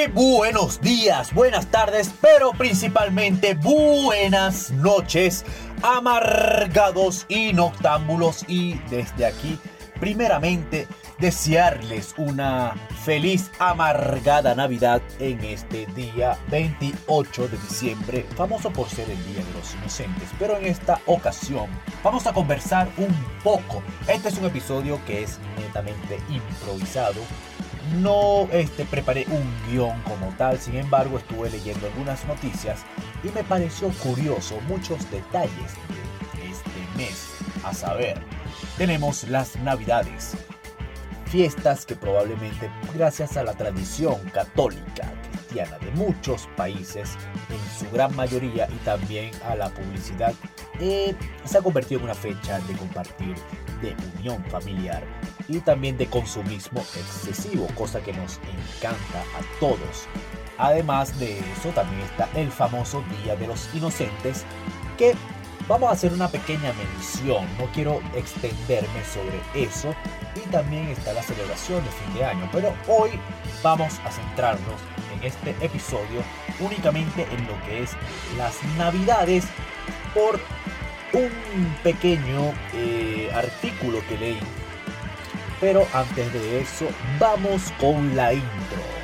Muy buenos días, buenas tardes, pero principalmente buenas noches, amargados y noctámbulos. Y desde aquí, primeramente, desearles una feliz amargada Navidad en este día 28 de diciembre, famoso por ser el Día de los Inocentes. Pero en esta ocasión vamos a conversar un poco. Este es un episodio que es netamente improvisado. No preparé un guión como tal, sin embargo estuve leyendo algunas noticias y me pareció curioso muchos detalles de este mes. A saber, tenemos las Navidades, fiestas que probablemente gracias a la tradición católica cristiana de muchos países, en su gran mayoría, y también a la publicidad, se ha convertido en una fecha de compartir, de unión familiar y también de consumismo excesivo, cosa que nos encanta a todos. Además de eso, también está el famoso Día de los Inocentes, que vamos a hacer una pequeña mención, no quiero extenderme sobre eso. Y también está la celebración de fin de año, pero hoy vamos a centrarnos en este episodio únicamente en lo que es las Navidades, por un pequeño artículo que leí. Pero antes de eso, vamos con la intro.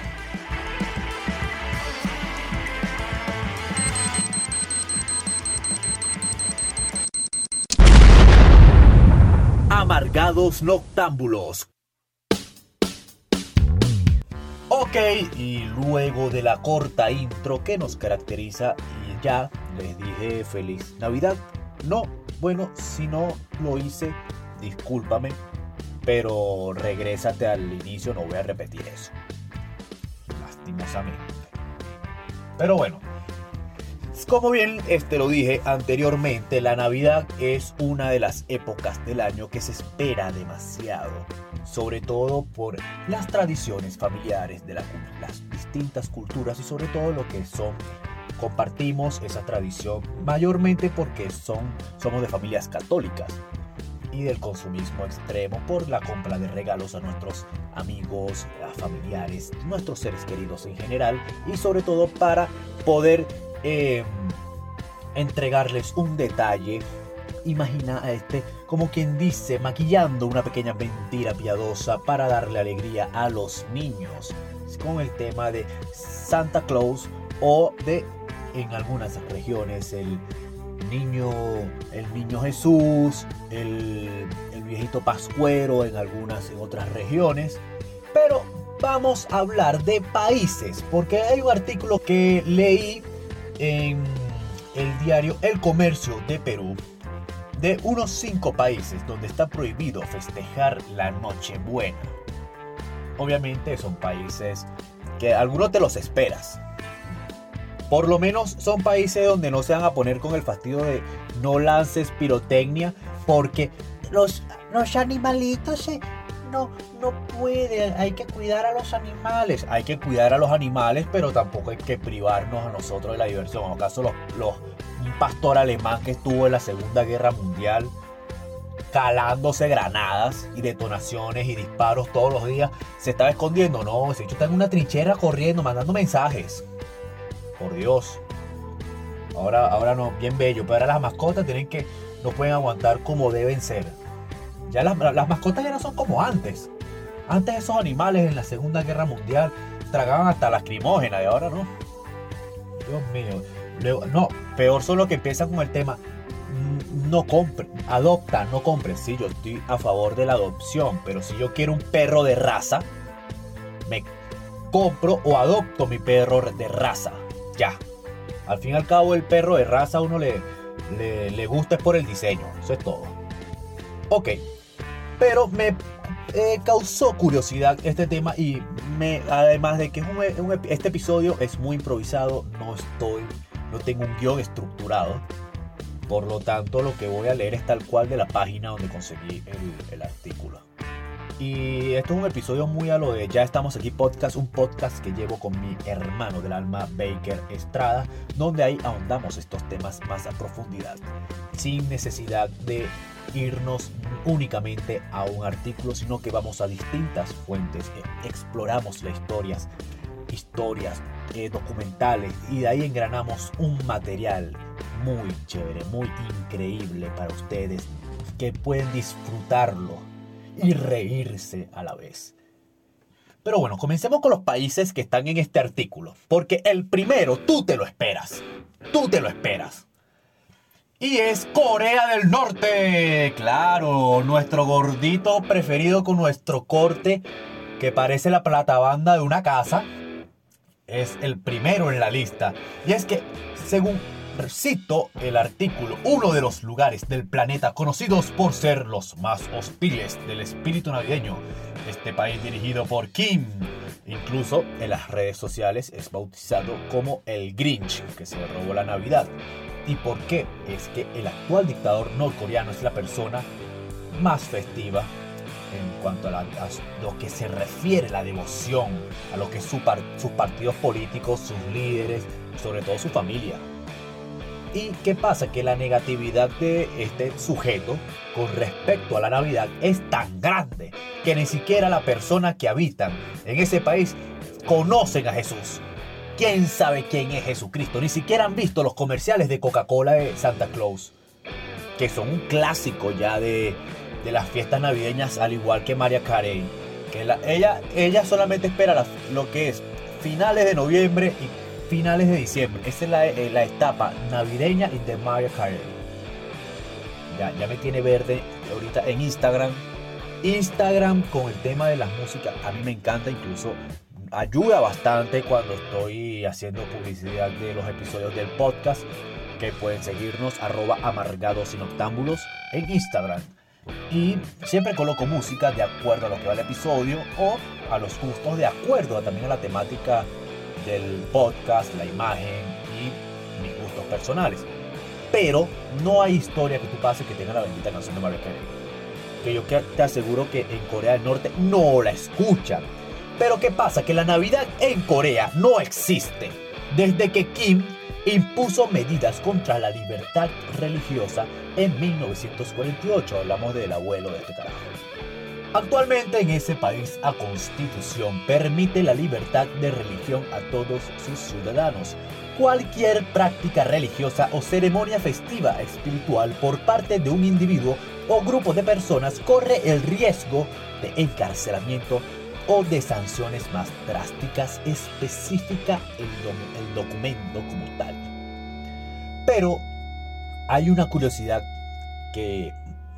Amargados noctámbulos. Ok, y luego de la corta intro que nos caracteriza, y ya les dije feliz Navidad. No, bueno, si no lo hice, discúlpame, pero regrésate al inicio, no voy a repetir eso, lastimosamente. Pero bueno, como bien lo dije anteriormente, la Navidad es una de las épocas del año que se espera demasiado, sobre todo por las tradiciones familiares de las distintas culturas y sobre todo lo que compartimos esa tradición mayormente porque somos de familias católicas, y del consumismo extremo por la compra de regalos a nuestros amigos, a familiares, nuestros seres queridos en general, y sobre todo para poder entregarles un detalle. Imagina como quien dice, maquillando una pequeña mentira piadosa para darle alegría a los niños, con el tema de Santa Claus, o de, en algunas regiones, el niño Jesús, el viejito pascuero en otras regiones. Pero vamos a hablar de países, porque hay un artículo que leí en el diario El Comercio de Perú, de unos 5 países donde está prohibido festejar la Nochebuena. Obviamente son países que algunos te los esperas. Por lo menos son países donde no se van a poner con el fastidio de no lances pirotecnia, porque los animalitos no pueden. Hay que cuidar a los animales. Hay que cuidar a los animales, pero tampoco hay que privarnos a nosotros de la diversión. En caso, un pastor alemán que estuvo en la Segunda Guerra Mundial calándose granadas y detonaciones y disparos todos los días, se estaba escondiendo. No, ese hecho está en una trinchera corriendo, mandando mensajes. Por Dios. Ahora no, bien bello. Pero ahora las mascotas no pueden aguantar como deben ser. Ya las mascotas ya no son como antes. Antes esos animales en la Segunda Guerra Mundial tragaban hasta lacrimógena, y ahora no. Dios mío. Luego, no, peor son los que empiezan con el tema. No compre, adopta, no compre. Sí, yo estoy a favor de la adopción, pero si yo quiero un perro de raza, me compro o adopto mi perro de raza. Ya. Al fin y al cabo, el perro de raza a uno le gusta es por el diseño. Eso es todo. Ok. Pero me causó curiosidad este tema, y además de que este episodio es muy improvisado, no tengo un guión estructurado. Por lo tanto, lo que voy a leer es tal cual de la página donde conseguí el artículo. Y esto es un episodio muy a lo de Ya Estamos Aquí Podcast, un podcast que llevo con mi hermano del alma, Baker Estrada, donde ahí ahondamos estos temas más a profundidad, sin necesidad de irnos únicamente a un artículo, sino que vamos a distintas fuentes, exploramos las historias historias, documentales, y de ahí engranamos un material muy chévere, muy increíble para ustedes, que pueden disfrutarlo y reírse a la vez. Pero bueno, comencemos con los países que están en este artículo, porque el primero tú te lo esperas. Y es Corea del Norte. Claro, nuestro gordito preferido con nuestro corte que parece la platabanda de una casa. Es el primero en la lista. Y es que, según cito el artículo, uno de los lugares del planeta conocidos por ser los más hostiles del espíritu navideño. Este país dirigido por Kim, incluso en las redes sociales, es bautizado como el Grinch, que se robó la Navidad. ¿Y por qué? Es que el actual dictador norcoreano es la persona más festiva en cuanto a lo que se refiere a la devoción, a lo que sus partidos políticos, sus líderes, sobre todo su familia. ¿Y qué pasa? Que la negatividad de este sujeto con respecto a la Navidad es tan grande que ni siquiera las personas que habitan en ese país conocen a Jesús. ¿Quién sabe quién es Jesucristo? Ni siquiera han visto los comerciales de Coca-Cola de Santa Claus, que son un clásico ya de las fiestas navideñas, al igual que Mariah Carey. Que ella solamente espera lo que es finales de noviembre y finales de diciembre. Esa es la etapa navideña de Mariah Carey. Ya me tiene verde ahorita en Instagram. Instagram con el tema de las músicas a mí me encanta, incluso ayuda bastante cuando estoy haciendo publicidad de los episodios del podcast, que pueden seguirnos @amargadosinoctámbulos en Instagram. Y siempre coloco música de acuerdo a lo que va el episodio o a los gustos, de acuerdo también a la temática del podcast, la imagen y mis gustos personales. Pero no hay historia que tú pases que tenga la bendita canción de Mariah Carey, que yo te aseguro que en Corea del Norte no la escuchan. Pero ¿qué pasa? Que la Navidad en Corea no existe desde que Kim impuso medidas contra la libertad religiosa en 1948. Hablamos del abuelo de este carajo. Actualmente en ese país la constitución permite la libertad de religión a todos sus ciudadanos. Cualquier práctica religiosa o ceremonia festiva espiritual por parte de un individuo o grupo de personas corre el riesgo de encarcelamiento o de sanciones más drásticas, especifica el documento como tal. Pero hay una curiosidad, que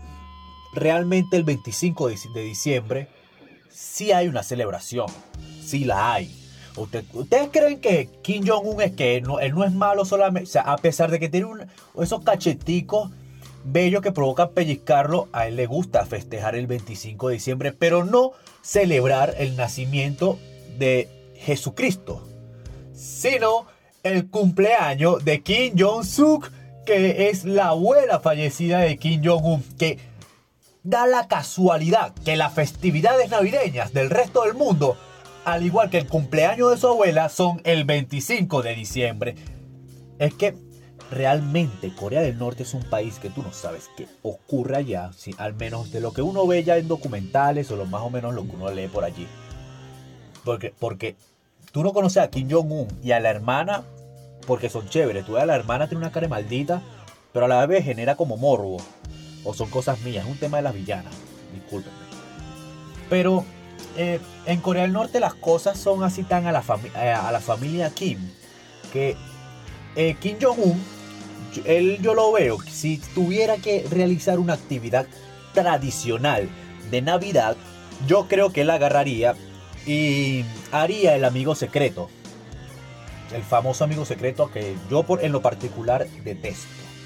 realmente el 25 de diciembre sí hay una celebración, sí la hay. ¿Ustedes creen que Kim Jong-un es que él no es malo solamente? O sea, a pesar de que tiene esos cacheticos bellos que provocan pellizcarlo, a él le gusta festejar el 25 de diciembre, pero no celebrar el nacimiento de Jesucristo, sino el cumpleaños de Kim Jong-suk, que es la abuela fallecida de Kim Jong-un, que da la casualidad que las festividades navideñas del resto del mundo, al igual que el cumpleaños de su abuela, son el 25 de diciembre. Es que realmente Corea del Norte es un país que tú no sabes qué ocurre allá, ¿sí? Al menos de lo que uno ve ya en documentales o más o menos lo que uno lee por allí. Porque tú no conoces a Kim Jong-un y a la hermana porque son chéveres. Tú ves a la hermana, tiene una cara maldita, pero a la vez genera como morbo. O son cosas mías, es un tema de las villanas. Discúlpenme. Pero en Corea del Norte las cosas son así tan a la familia Kim, que Kim Jong-un, yo lo veo, si tuviera que realizar una actividad tradicional de Navidad, yo creo que él agarraría y haría el amigo secreto. El famoso amigo secreto que yo en lo particular detesto.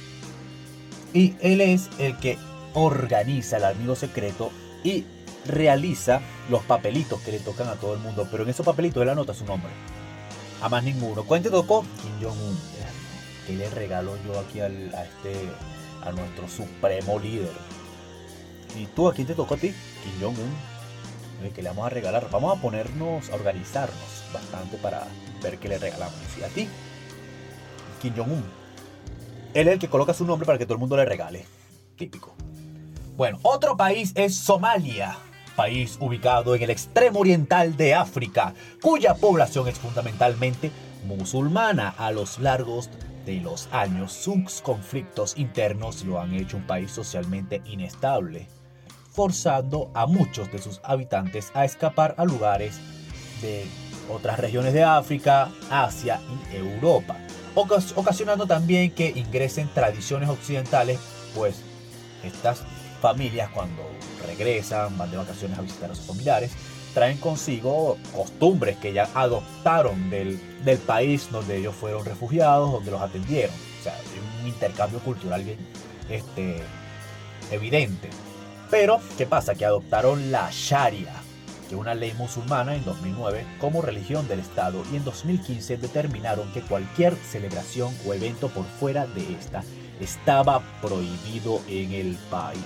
Y él es el que organiza el amigo secreto y realiza los papelitos que le tocan a todo el mundo. Pero en esos papelitos él anota su nombre, a más ninguno. ¿Cuál te tocó? Kim Jong-un. ¿Qué le regalo yo aquí a nuestro supremo líder? ¿Y tú a quién te tocó a ti? Kim Jong-un. ¿Qué le vamos a regalar? Vamos a ponernos, a organizarnos bastante para ver qué le regalamos. ¿Y a ti? Kim Jong-un. Él es el que coloca su nombre para que todo el mundo le regale. Típico. Bueno, otro país es Somalia. país ubicado en el extremo oriental de África, cuya población es fundamentalmente musulmana. A los largos de los años, sus conflictos internos lo han hecho un país socialmente inestable, forzando a muchos de sus habitantes a escapar a lugares de otras regiones de África, Asia y Europa, ocasionando también que ingresen tradiciones occidentales, pues estas familias cuando regresan, van de vacaciones a visitar a sus familiares, traen consigo costumbres que ya adoptaron del país donde ellos fueron refugiados, donde los atendieron. O sea, hay un intercambio cultural bien evidente. Pero, ¿qué pasa? Que adoptaron la Sharia, que es una ley musulmana, en 2009 como religión del Estado, y en 2015 determinaron que cualquier celebración o evento por fuera de esta estaba prohibido en el país.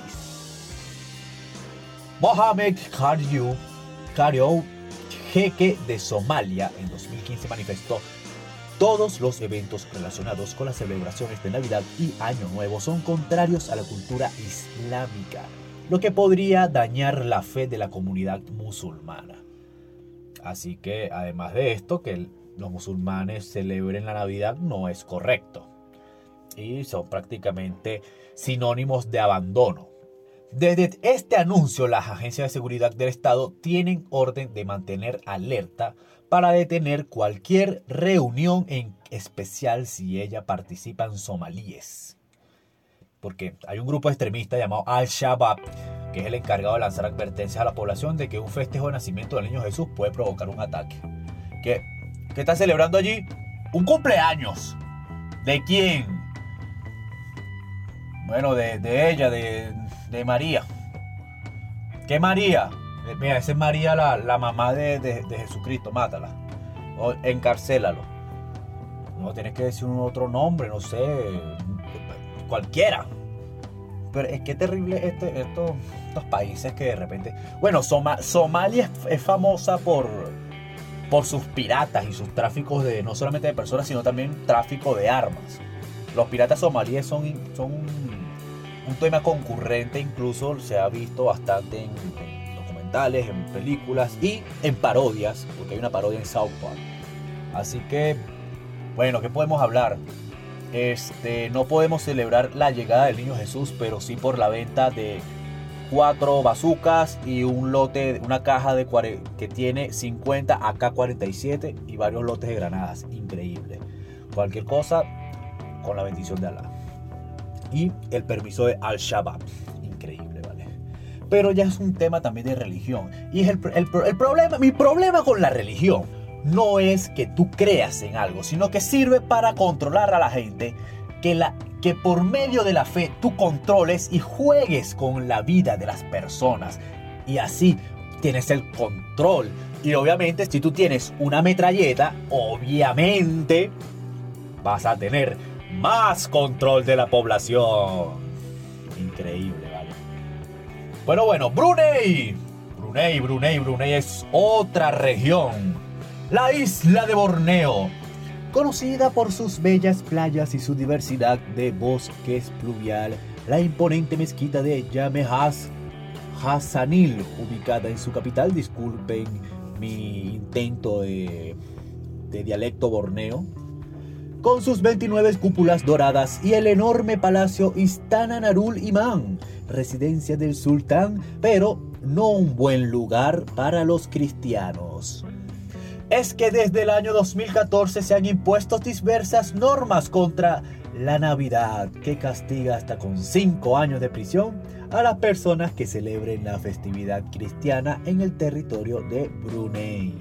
Mohamed Kariou, jeque de Somalia, en 2015 manifestó: todos los eventos relacionados con las celebraciones de Navidad y Año Nuevo son contrarios a la cultura islámica, lo que podría dañar la fe de la comunidad musulmana. Así que, además de esto, que los musulmanes celebren la Navidad no es correcto. Y son prácticamente sinónimos de abandono. Desde este anuncio, las agencias de seguridad del Estado tienen orden de mantener alerta para detener cualquier reunión, en especial si ella participan somalíes. Porque hay un grupo extremista llamado Al-Shabaab, que es el encargado de lanzar advertencias a la población de que un festejo de nacimiento del niño Jesús puede provocar un ataque. ¿Qué está celebrando allí? Un cumpleaños. ¿De quién? Bueno, de ella, de María. ¿Qué María? Mira, esa es María, la mamá de Jesucristo. Mátala. O encarcélalo. No, tienes que decir un otro nombre, no sé. Cualquiera. Pero es que terrible estos países que de repente... Bueno, Somalia es famosa por sus piratas y sus tráficos de no solamente de personas, sino también tráfico de armas. Los piratas somalíes son un tema concurrente, incluso se ha visto bastante en documentales, en películas y en parodias, porque hay una parodia en South Park. Así que, bueno, ¿qué podemos hablar? No podemos celebrar la llegada del niño Jesús, pero sí por la venta de 4 bazucas y una caja que tiene 50 AK-47 y varios lotes de granadas. Increíble. Cualquier cosa con la bendición de Alá. Y el permiso de Al-Shabaab. Increíble, ¿vale? Pero ya es un tema también de religión. Y es el problema. Mi problema con la religión no es que tú creas en algo, sino que sirve para controlar a la gente. Que por medio de la fe tú controles y juegues con la vida de las personas. Y así tienes el control. Y obviamente, si tú tienes una metralleta, obviamente vas a tener más control de la población. Increíble, ¿vale? Bueno, Brunei es otra región. La isla de Borneo, conocida por sus bellas playas y su diversidad de bosques pluvial. La imponente mezquita de Jame Hassanil, ubicada en su capital. Disculpen mi intento de dialecto borneo. Con sus 29 cúpulas doradas y el enorme palacio Istana Narul Imam, residencia del sultán, pero no un buen lugar para los cristianos. Es que desde el año 2014 se han impuesto diversas normas contra la Navidad, que castiga hasta con 5 años de prisión a las personas que celebren la festividad cristiana en el territorio de Brunei.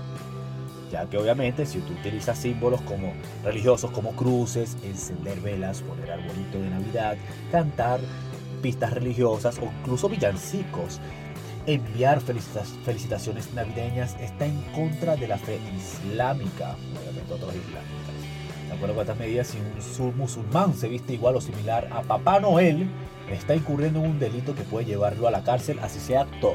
Ya que obviamente si tú utilizas símbolos religiosos como cruces, encender velas, poner arbolito de Navidad, cantar pistas religiosas o incluso villancicos, enviar felicitaciones navideñas, está en contra de la fe islámica, obviamente otros islámicas. De acuerdo con estas medidas, si un musulmán se viste igual o similar a Papá Noel, está incurriendo en un delito que puede llevarlo a la cárcel, así sea actor.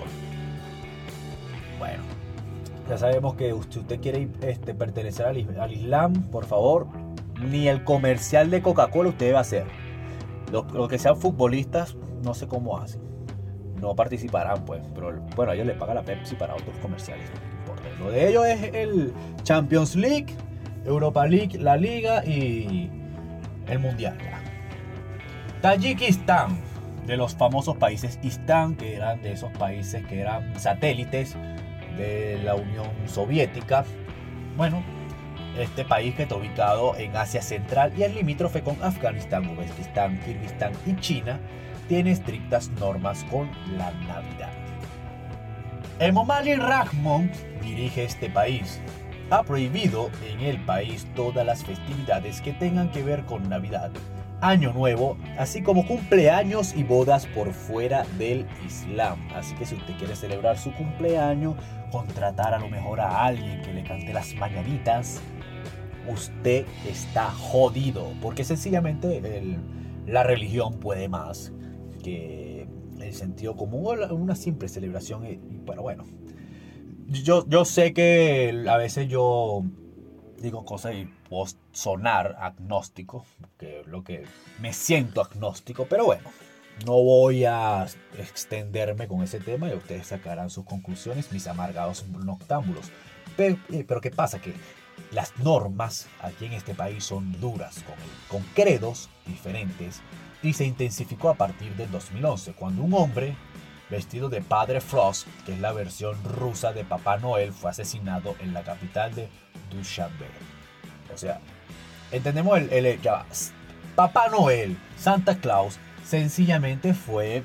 Bueno, ya sabemos que si usted quiere pertenecer al Islam, por favor, ni el comercial de Coca-Cola usted debe hacer. Los que sean futbolistas, no sé cómo hacen. no participarán, pues. Pero bueno, ellos les pagan la Pepsi para otros comerciales, no importa. Lo de ellos es el Champions League, Europa League, la Liga y el Mundial. Ya. Tayikistán, de los famosos países Istán, que eran de esos países que eran satélites de la Unión Soviética. Bueno, este país que está ubicado en Asia Central y es limítrofe con Afganistán, Uzbekistán, Kirguistán y China, tiene estrictas normas con la Navidad. Emomali Rahmon dirige este país. Ha prohibido en el país todas las festividades que tengan que ver con Navidad, Año Nuevo, así como cumpleaños y bodas por fuera del Islam. Así que si usted quiere celebrar su cumpleaños, contratar a lo mejor a alguien que le cante las mañanitas, usted está jodido, porque sencillamente la religión puede más que el sentido común o una simple celebración. Pero bueno, yo sé que a veces yo digo cosas y puedo sonar agnóstico, que es lo que me siento agnóstico, pero bueno, no voy a extenderme con ese tema y ustedes sacarán sus conclusiones, mis amargados noctámbulos. Pero ¿qué pasa? Que las normas aquí en este país son duras, con credos diferentes, y se intensificó a partir del 2011, cuando un hombre vestido de Padre Frost, que es la versión rusa de Papá Noel, fue asesinado en la capital de Dushanbe. O sea, entendemos Papá Noel, Santa Claus, sencillamente fue...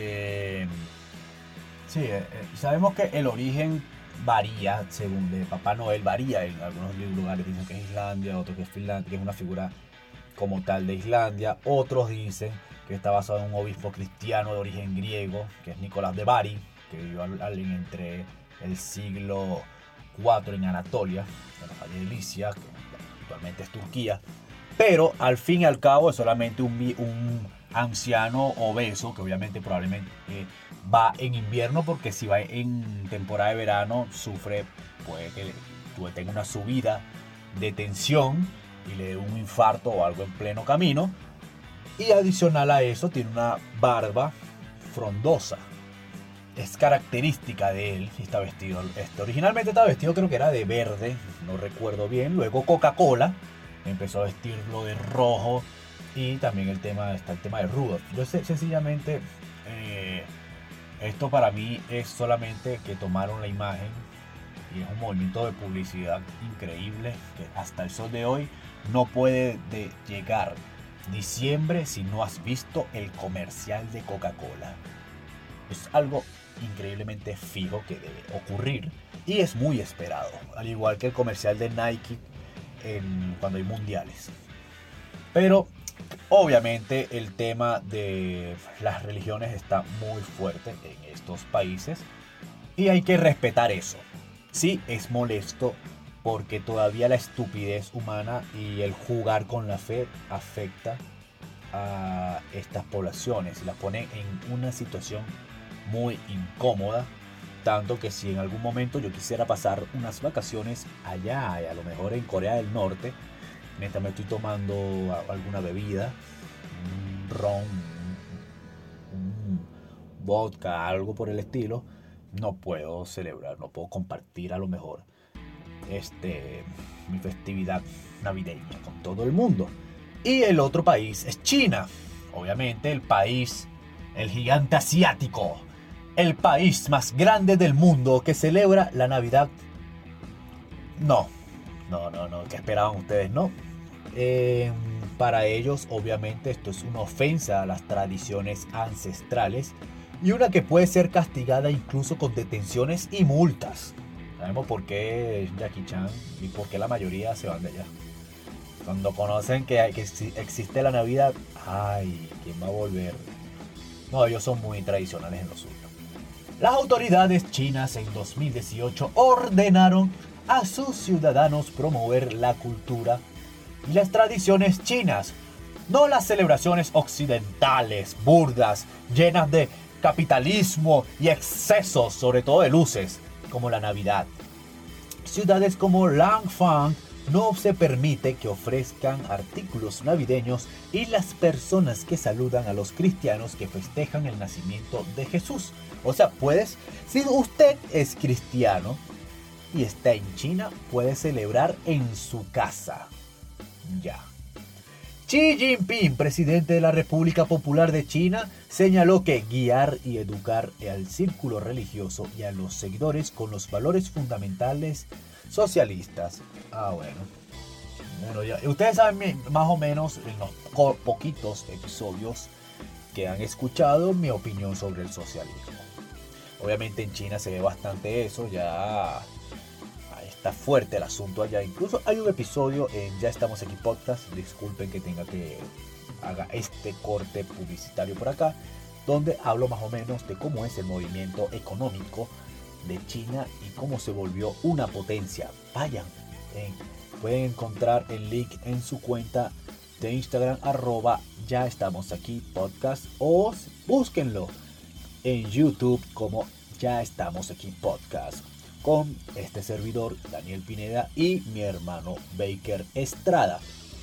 sabemos que el origen varía, según de Papá Noel varía. En algunos lugares dicen que es Islandia, otros que es Finlandia, que es una figura como tal de Islandia. Otros dicen que está basado en un obispo cristiano de origen griego, que es Nicolás de Bari, que vivió entre el siglo IV en Anatolia, en la valle de Licia, que actualmente es Turquía. Pero al fin y al cabo es solamente un anciano obeso, que obviamente probablemente va en invierno, porque si va en temporada de verano sufre, puede que tenga una subida de tensión y le dé un infarto o algo en pleno camino. Y adicional a eso tiene una barba frondosa. Es característica de él. Está vestido, originalmente estaba vestido, creo que era de verde, no recuerdo bien. Luego Coca-Cola empezó a vestirlo de rojo. Y también está el tema de Rudolph. Yo sé, sencillamente, esto para mí es solamente que tomaron la imagen y es un movimiento de publicidad increíble que hasta el sol de hoy no puede llegar diciembre si no has visto el comercial de Coca-Cola. Es algo increíblemente fijo que debe ocurrir y es muy esperado, al igual que el comercial de Nike cuando hay mundiales. Pero obviamente el tema de las religiones está muy fuerte en estos países y hay que respetar eso. Sí, es molesto porque todavía la estupidez humana y el jugar con la fe afecta a estas poblaciones y las pone en una situación muy incómoda, tanto que si en algún momento yo quisiera pasar unas vacaciones allá, a lo mejor en Corea del Norte, mientras me estoy tomando alguna bebida, un ron, un vodka, algo por el estilo, no puedo celebrar, no puedo compartir a lo mejor mi festividad navideña con todo el mundo. Y el otro país es China, obviamente el gigante asiático, el país más grande del mundo que celebra la Navidad. No, ¿qué esperaban ustedes? No. Para ellos, obviamente, esto es una ofensa a las tradiciones ancestrales y una que puede ser castigada incluso con detenciones y multas. Sabemos por qué Jackie Chan y por qué la mayoría se van de allá. Cuando conocen que existe la Navidad, ay, ¿quién va a volver? No, ellos son muy tradicionales en lo suyo. Las autoridades chinas en 2018 ordenaron a sus ciudadanos promover la cultura y las tradiciones chinas, no las celebraciones occidentales, burdas, llenas de capitalismo y excesos, sobre todo de luces, como la Navidad. Ciudades como Langfang, no se permite que ofrezcan artículos navideños y las personas que saludan a los cristianos que festejan el nacimiento de Jesús. O sea, si usted es cristiano y está en China, puede celebrar en su casa. Ya. Xi Jinping, presidente de la República Popular de China, señaló que guiar y educar al círculo religioso y a los seguidores con los valores fundamentales socialistas. Bueno, ya, ustedes saben más o menos en los poquitos episodios que han escuchado mi opinión sobre el socialismo. Obviamente en China se ve bastante eso, ya está fuerte el asunto allá. Incluso hay un episodio en Ya Estamos Aquí Podcast, disculpen que haga este corte publicitario por acá, donde hablo más o menos de cómo es el movimiento económico de China y cómo se volvió una potencia. Vayan, pueden encontrar el link en su cuenta de Instagram @Ya Estamos Aquí Podcast, o búsquenlo en YouTube como Ya Estamos Aquí Podcast, con este servidor Daniel Pineda y mi hermano Baker Estrada.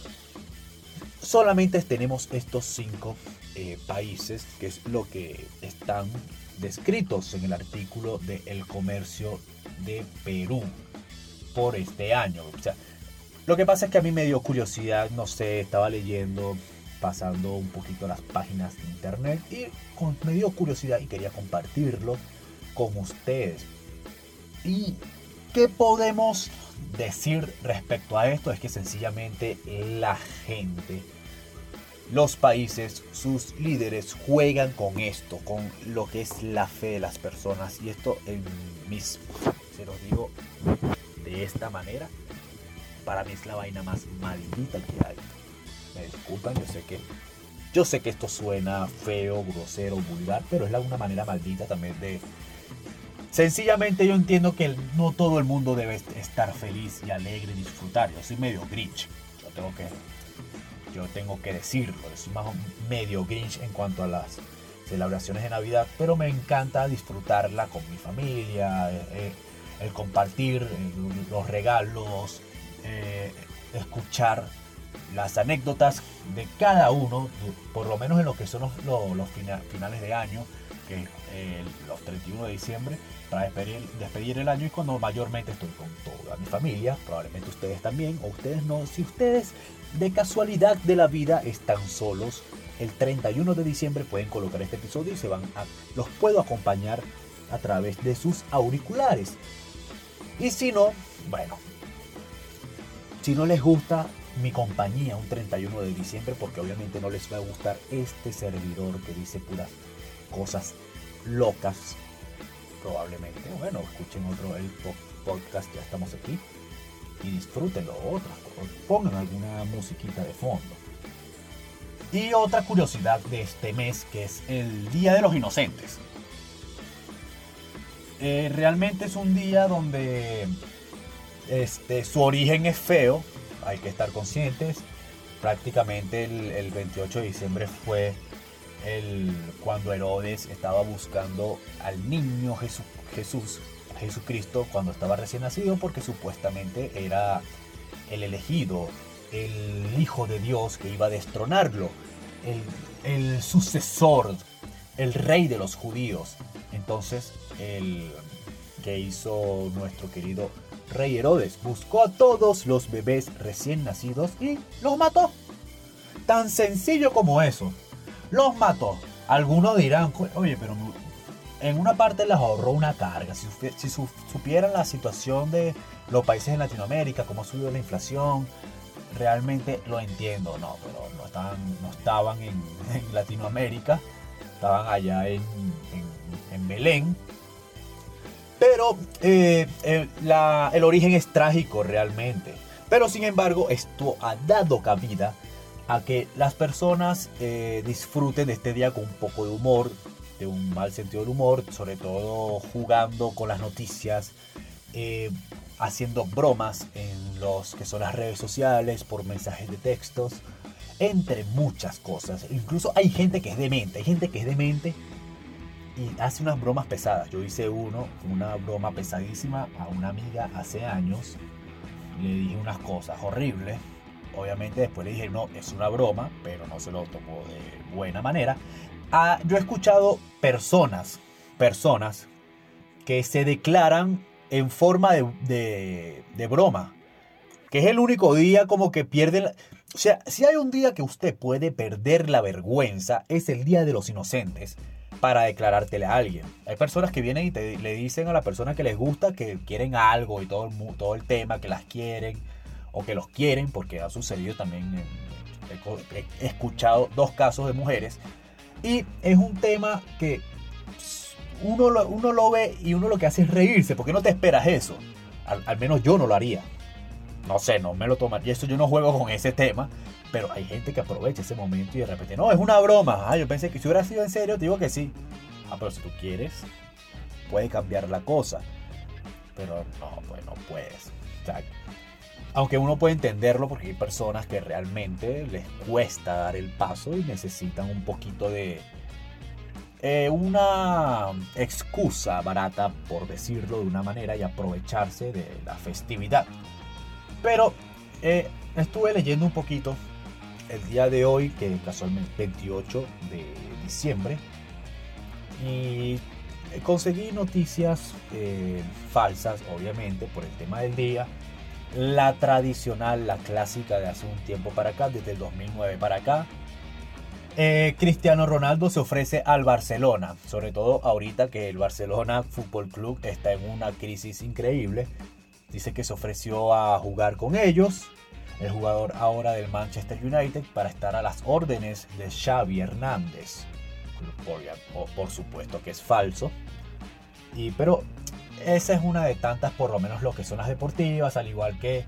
Solamente tenemos estos 5 países, que es lo que están descritos en el artículo de El Comercio de Perú por este año. O sea, lo que pasa es que a mí me dio curiosidad, no sé, estaba leyendo, pasando un poquito las páginas de internet y me dio curiosidad y quería compartirlo con ustedes. ¿Y qué podemos decir respecto a esto? Es que sencillamente la gente, los países, sus líderes juegan con esto, con lo que es la fe de las personas. Y esto se los digo de esta manera, para mí es la vaina más maldita que hay. Me disculpan, yo sé que esto suena feo, grosero, vulgar, pero es una manera maldita también de... Sencillamente yo entiendo que no todo el mundo debe estar feliz y alegre y disfrutar. Yo soy medio Grinch. Yo tengo que decirlo. Soy más medio Grinch en cuanto a las celebraciones de Navidad. Pero me encanta disfrutarla con mi familia. El compartir los regalos. Escuchar las anécdotas de cada uno. Por lo menos en lo que son los finales de año. Que los 31 de diciembre, para despedir el año, y cuando mayormente estoy con toda mi familia. Probablemente ustedes también, o ustedes no. Si ustedes de casualidad de la vida están solos, el 31 de diciembre pueden colocar este episodio y los puedo acompañar a través de sus auriculares. Y si no, bueno, si no les gusta mi compañía un 31 de diciembre, porque obviamente no les va a gustar este servidor que dice puras cosas locas, probablemente, bueno, escuchen el podcast Ya Estamos Aquí y disfrútenlo, pongan alguna musiquita de fondo. Y otra curiosidad de este mes, que es el Día de los Inocentes. Realmente es un día donde su origen es feo, hay que estar conscientes. Prácticamente el 28 de diciembre fue cuando Herodes estaba buscando al niño Jesucristo, cuando estaba recién nacido, porque supuestamente era el elegido, el hijo de Dios que iba a destronarlo, el sucesor, el rey de los judíos. Entonces, que hizo nuestro querido rey Herodes, buscó a todos los bebés recién nacidos y los mató. Tan sencillo como eso. Los mató. Algunos dirán, oye, pero en una parte les ahorró una carga. Si supieran la situación de los países en Latinoamérica, cómo subió la inflación, realmente lo entiendo. No, pero no estaban en Latinoamérica, estaban allá en Belén. Pero el origen es trágico realmente. Pero sin embargo, esto ha dado cabida a que las personas disfruten de este día con un poco de humor, de un mal sentido del humor, sobre todo jugando con las noticias, haciendo bromas en los que son las redes sociales, por mensajes de textos, entre muchas cosas. Incluso hay gente que es demente, y hace unas bromas pesadas. Yo hice una broma pesadísima a una amiga hace años, le dije unas cosas horribles. Obviamente después le dije, no, es una broma, pero no se lo tomó de buena manera. Yo he escuchado personas que se declaran en forma de broma. Que es el único día como que pierden... O sea, si hay un día que usted puede perder la vergüenza, es el Día de los Inocentes para declarártele a alguien. Hay personas que vienen y le dicen a la persona que les gusta que quieren algo y todo el tema, que las quieren o que los quieren, porque ha sucedido también, he escuchado 2 casos de mujeres, y es un tema que uno lo ve y uno lo que hace es reírse, porque no te esperas eso. Al menos yo no lo haría. No sé, no me lo tomaría. Eso yo no juego con ese tema. Pero hay gente que aprovecha ese momento y de repente, no, es una broma. Yo pensé que si hubiera sido en serio, te digo que sí. Pero si tú quieres, puede cambiar la cosa. Pero no, pues no puedes. O sea, aunque uno puede entenderlo porque hay personas que realmente les cuesta dar el paso y necesitan un poquito de... una excusa barata, por decirlo de una manera, y aprovecharse de la festividad. Pero estuve leyendo un poquito el día de hoy, que casualmente 28 de diciembre, y conseguí noticias falsas, obviamente, por el tema del día. La tradicional, la clásica de hace un tiempo para acá, desde el 2009 para acá. Cristiano Ronaldo se ofrece al Barcelona, sobre todo ahorita que el Barcelona Fútbol Club está en una crisis increíble. Dice que se ofreció a jugar con ellos, el jugador ahora del Manchester United, para estar a las órdenes de Xavi Hernández. Por supuesto que es falso. Pero esa es una de tantas, por lo menos lo que son las deportivas, al igual que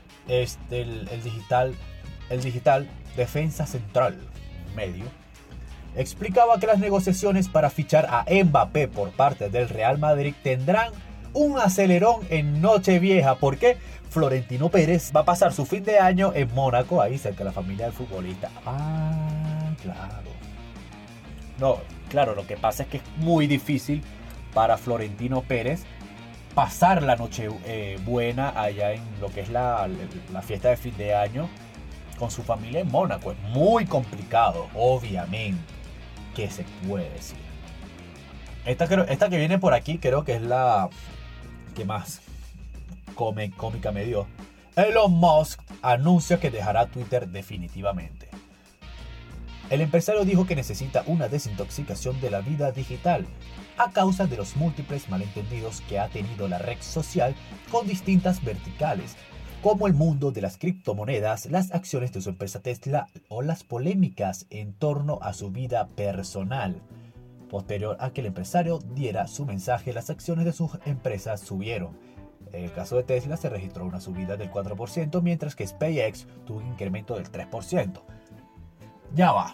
el digital Defensa Central Medio. Explicaba que las negociaciones para fichar a Mbappé por parte del Real Madrid tendrán un acelerón en Nochevieja, porque Florentino Pérez va a pasar su fin de año en Mónaco, ahí cerca de la familia del futbolista. Claro. No, claro, lo que pasa es que es muy difícil para Florentino Pérez pasar la noche buena allá en lo que es la fiesta de fin de año con su familia en Mónaco. Es muy complicado, obviamente. ¿Qué se puede decir? Esta que viene por aquí creo que es la que más cómica me dio. Elon Musk anuncia que dejará Twitter definitivamente. El empresario dijo que necesita una desintoxicación de la vida digital a causa de los múltiples malentendidos que ha tenido la red social con distintas verticales, como el mundo de las criptomonedas, las acciones de su empresa Tesla o las polémicas en torno a su vida personal. Posterior a que el empresario diera su mensaje, las acciones de sus empresas subieron. En el caso de Tesla se registró una subida del 4%, mientras que SpaceX tuvo un incremento del 3%. Ya va.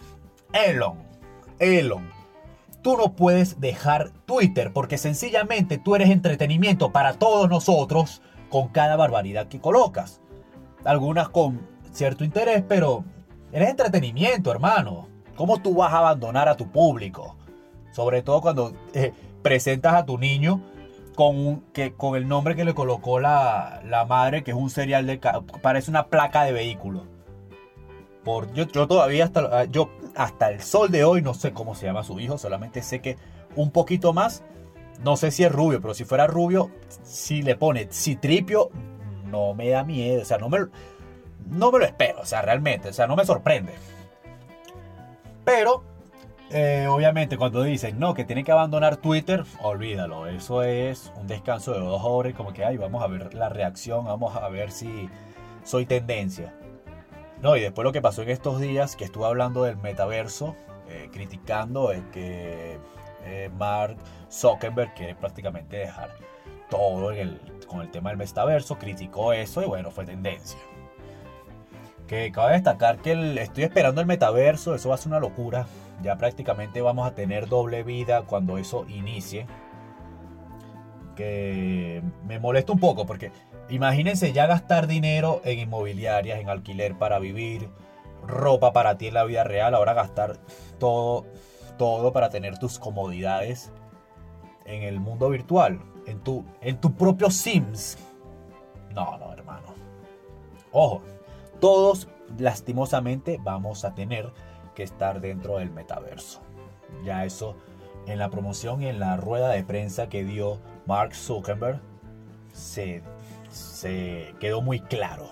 Elon, tú no puedes dejar Twitter porque sencillamente tú eres entretenimiento para todos nosotros con cada barbaridad que colocas. Algunas con cierto interés, pero eres entretenimiento, hermano. ¿Cómo tú vas a abandonar a tu público? Sobre todo cuando presentas a tu niño con el nombre que le colocó la madre, que es un serial parece una placa de vehículo. Yo todavía hasta el sol de hoy no sé cómo se llama su hijo, solamente sé que un poquito más, no sé si es rubio, pero si fuera rubio, si le pone Citripio, no me da miedo, o sea, no me lo espero, o sea, realmente, o sea, no me sorprende. Pero obviamente cuando dicen no, que tiene que abandonar Twitter, olvídalo, eso es un descanso de 2 horas, como que vamos a ver la reacción, vamos a ver si soy tendencia. No, y después lo que pasó en estos días, que estuve hablando del metaverso, criticando que Mark Zuckerberg quiere prácticamente dejar todo con el tema del metaverso, criticó eso y bueno, fue tendencia. Que cabe destacar que estoy esperando el metaverso, eso va a ser una locura. Ya prácticamente vamos a tener doble vida cuando eso inicie. Que me molesta un poco porque imagínense ya gastar dinero en inmobiliarias, en alquiler para vivir, ropa para ti en la vida real, ahora gastar todo para tener tus comodidades en el mundo virtual, en tu propio Sims. No, hermano. Ojo, todos lastimosamente vamos a tener que estar dentro del metaverso. Ya eso en la promoción y en la rueda de prensa que dio Mark Zuckerberg se quedó muy claro.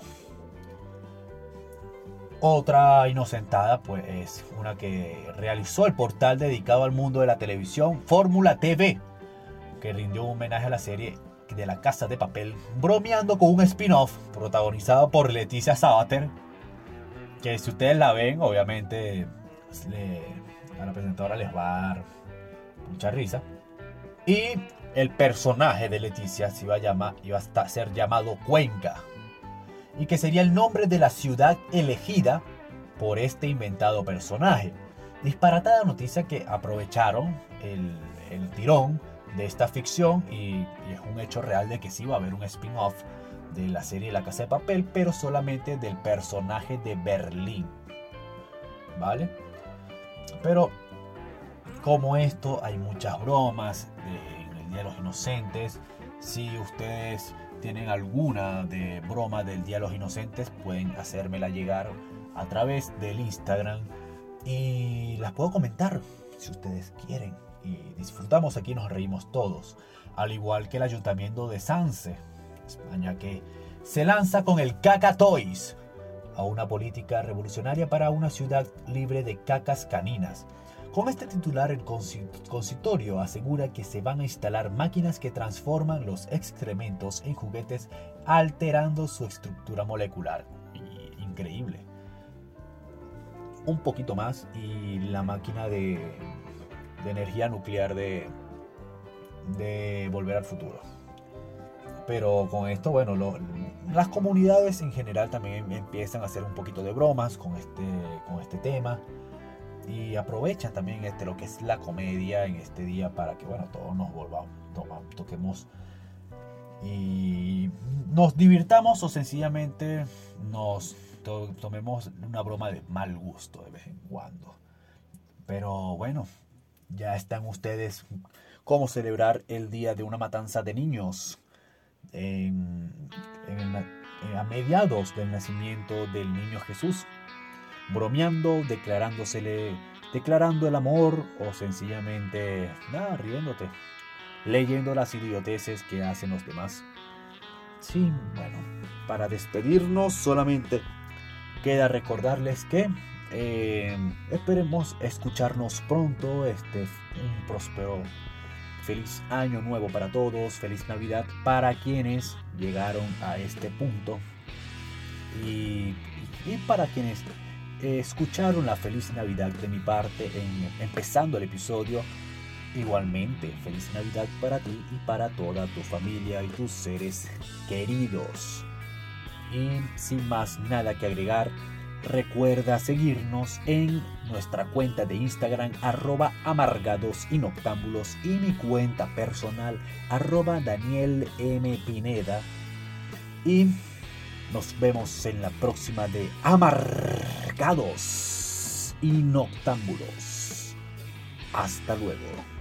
Otra inocentada pues es una que realizó el portal dedicado al mundo de la televisión, Fórmula TV, que rindió un homenaje a la serie de La Casa de Papel, bromeando con un spin-off protagonizado por Leticia Sabater, que si ustedes la ven, obviamente a la presentadora les va a dar mucha risa. Y el personaje de Leticia se iba a ser llamado Cuenca, y que sería el nombre de la ciudad elegida por este inventado personaje. Disparatada noticia que aprovecharon el tirón de esta ficción y es un hecho real de que sí va a haber un spin-off de la serie La Casa de Papel, pero solamente del personaje de Berlín, ¿vale? Pero como esto hay muchas bromas en el Día de los Inocentes. Si ustedes tienen alguna de broma del Día de los Inocentes, pueden hacérmela llegar a través del Instagram y las puedo comentar si ustedes quieren. Y disfrutamos aquí, nos reímos todos. Al igual que el Ayuntamiento de Sanse, España, que se lanza con el Caca Toys, a una política revolucionaria para una ciudad libre de cacas caninas. Con este titular, el consistorio asegura que se van a instalar máquinas que transforman los excrementos en juguetes, alterando su estructura molecular. Increíble. Un poquito más y la máquina de energía nuclear de Volver al Futuro. Pero con esto, bueno, las comunidades en general también empiezan a hacer un poquito de bromas con este tema. Y aprovechan también lo que es la comedia en este día para que, bueno, todos nos toquemos y nos divirtamos, o sencillamente nos tomemos una broma de mal gusto de vez en cuando. Pero bueno, ya están ustedes cómo celebrar el día de una matanza de niños a mediados del nacimiento del niño Jesús. Bromeando, declarando el amor, o sencillamente riéndote, leyendo las idioteces que hacen los demás. Sí, bueno, para despedirnos solamente queda recordarles que esperemos escucharnos pronto. Un próspero, feliz año nuevo para todos, feliz Navidad para quienes llegaron a este punto y para quienes escucharon la feliz Navidad de mi parte empezando el episodio. Igualmente, feliz Navidad para ti y para toda tu familia y tus seres queridos. Y sin más nada que agregar, recuerda seguirnos en nuestra cuenta de Instagram @amargadosinoctámbulos y mi cuenta personal @DanielMPineda. Y nos vemos en la próxima de Amargados y Noctámbulos. Hasta luego.